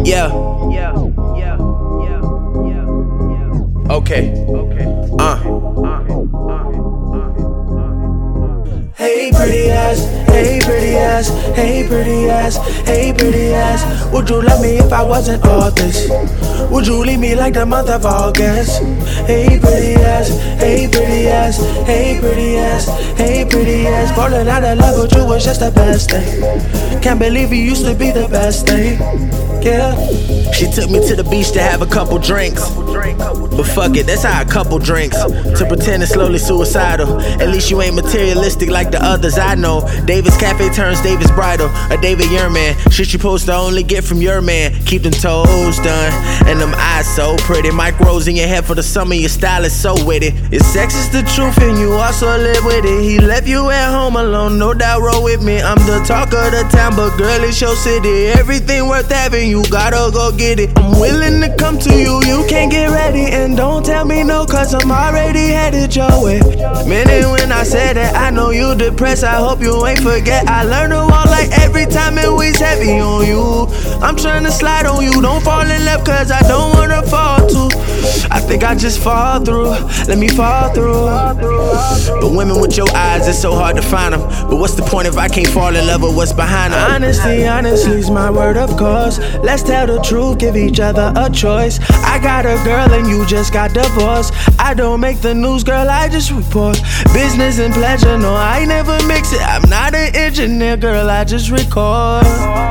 Yeah. Okay. Hey pretty ass, hey pretty ass, hey pretty ass, hey pretty ass. Would you love me if I wasn't all this? Would you leave me like the month of August? Hey pretty ass, hey pretty ass, hey pretty ass, hey pretty ass. Falling out of love with you was just the best thing. Can't believe you used to be the best thing. Yeah. She took me to the beach to have a couple drinks. But fuck it, that's how a couple drinks. To pretend it's slowly suicidal. At least you ain't materialistic like the others I know. David's Cafe turns David's Bridal. A David your man. Shit you supposed to only get from your man. Keep them toes done and them eyes so pretty. Micros in your head for the summer, your style is so witty. Your sex is the truth and you also live with it. He left you at home alone, no doubt roll with me. I'm the talk of the town, but girl it's your city. Everything worth having, you gotta go get it. I'm willing to come to you, you can't get ready. And don't tell me no, cause I'm already headed your way. Minute when I said that, I know you depressed, I hope you ain't forget. I learned to walk like every time it weighs heavy on you. I'm trying to slide on you, don't fall in love cause I don't wanna fall too. I think I just fall through, let me fall through. But women with your eyes, it's so hard to find them. But what's the point if I can't fall in love with what's behind them? Honestly's my word of course. Let's tell the truth, give each other a choice. I got a girl and you just got divorced. I don't make the news, girl, I just report. Business and pleasure, no, I never mix it. I'm not an engineer, girl, I just record.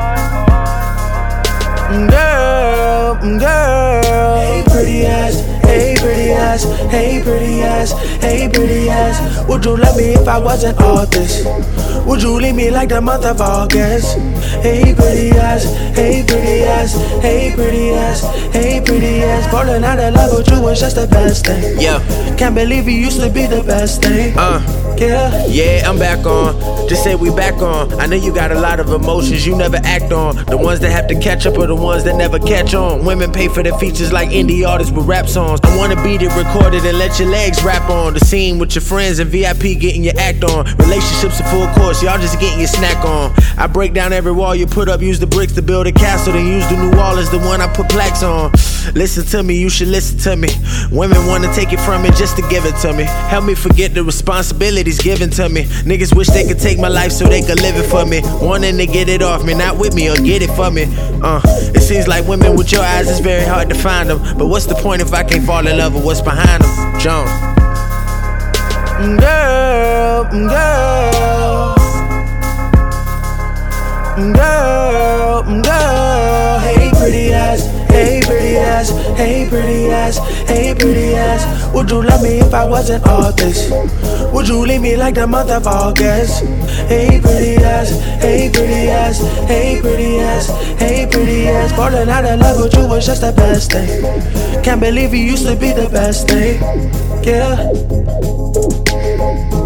Girl. Hey pretty ass, hey pretty ass, hey pretty ass, hey pretty ass. Would you love me if I wasn't all this? Would you leave me like the month of August? Hey pretty ass, hey pretty ass, hey pretty ass, hey pretty ass. Falling out of love with you was just the best thing. Yeah. Can't believe you used to be the best thing. Yeah, I'm back on. Just say we back on. I know you got a lot of emotions you never act on. The ones that have to catch up are the ones that never catch on. Women pay for their features like indie artists with rap songs. I wanna beat it, record it, and let your legs rap on. The scene with your friends and VIP getting your act on. Relationships are full course, y'all just getting your snack on. I break down every wall you put up, use the bricks to build a castle, then use the new wall as the one I put plaques on. Listen to me, you should listen to me. Women wanna take it from me just to give it to me. Help me forget the responsibilities given to me. Niggas wish they could take my life so they could live it for me. Wanting to get it off me, not with me or get it for me. It seems like women with your eyes, it's very hard to find them. But what's the point if I can't fall in love with what's behind them? Jones. Girl. Hey pretty ass, hey pretty ass, hey pretty ass, hey pretty ass. Would you love me if I wasn't all this? Would you leave me like the month of August? Hey pretty ass, hey pretty ass, hey pretty ass, hey pretty ass. Falling out of love with you was just the best thing. Can't believe you used to be the best thing. Yeah.